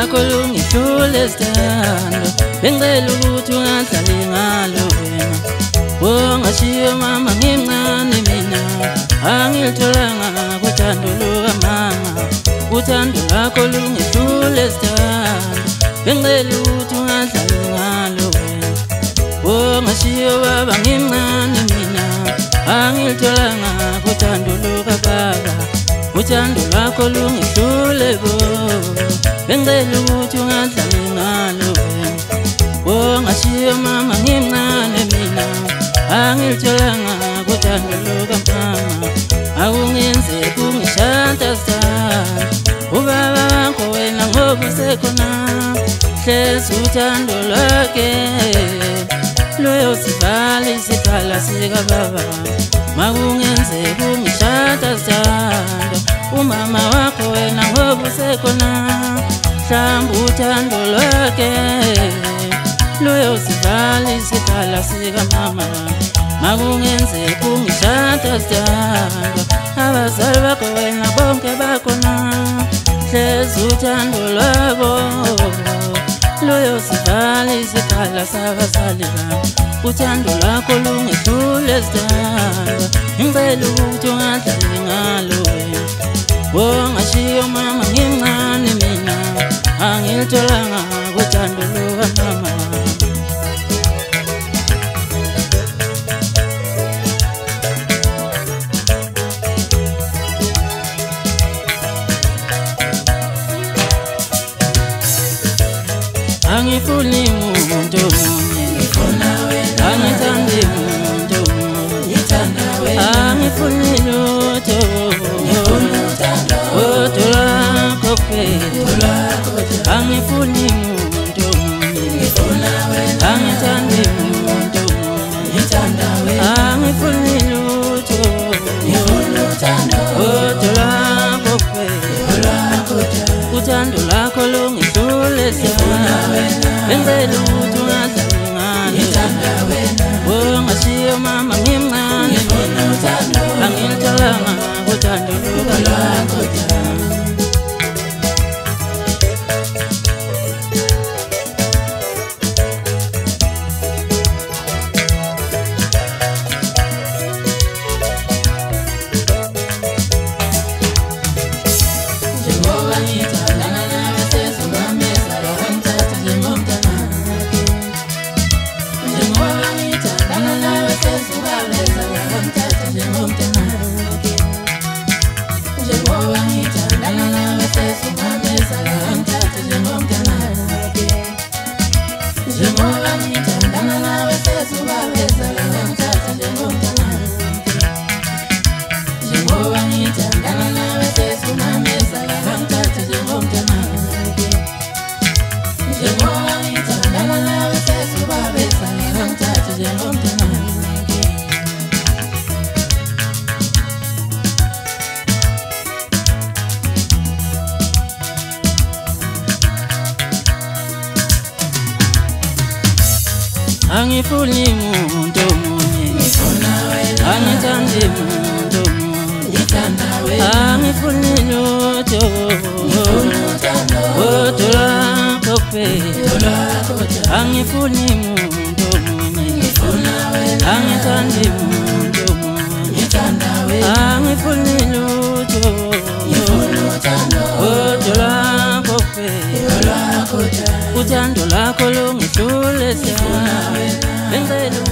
lwakho lungihlule sithando, bengicela ukuthi ungahlali ngalo wena. Ungashiya mama ngimncane mina, angilitholanga kuthando lukamama. Uthando lwakho lungihlule sithando, bengicela ukuthi ungahlali ngalo wena. Ungashiya baba ngimncane mina, angilitholanga kuthando lukababa. Uthando lwakho lungihlule bo, bengicela ukuthi ungahlali ngalo wena. Ungashiya mama ngimncane mina, angilitholanga kuthando lukamama. Akungenzeki ungishada sithando, ubaba wakho wena ngoba usekhona. Hlezi uthando lwakhe luyosivala isikhala sikababa. Makungenzeki ungishada sithando, umama wakho wena ngoba usekhona. Mhlawumbe uthando lwakhe luyosivala isikhala sikamama. Makungenzeki ungishada sithando, abazali bakho wena bonke bakhona. Hlezi uthando lwabo luyosivala isikhala sabazali babo. Uthando lwakho lungihlule sithando, ngicela ukuthi ungahlali ngalo wena. Ungashiya mama ngimncane mina, angilitholanga kuthando lukamama. Angifuni umuntu munye, ngifuna wena. Angithandi umuntu munye, ngithanda wena. Angifuni lutho, ngifuna uthando lwakho kuphela. Angifuni umuntu munye, ngifuna wena. Angithandi umuntu munye, ngithanda wena. Angifuni lutho, ngifuna uthando lwakho kuphela. Uthando lwakho lungihlule sithando, bengicela ukuthi ungahlali ngalo. Ungashiya mama ngimncane mina, angilitholanga kuthando lukamama. Angifuni umuntu munye, ngifuna wena. Angithandi umuntu munye, ngithanda wena. Angifuni lutho, ngifuna uthando lwakho kuphela. Angifuni umuntu munye, ngifuna wena. Angithandi umuntu munye, ngithanda wena. Angifuni lutho, ngifuna uthando lwakho kuphela. Uthando lwakho lungihlule sithando, bengicela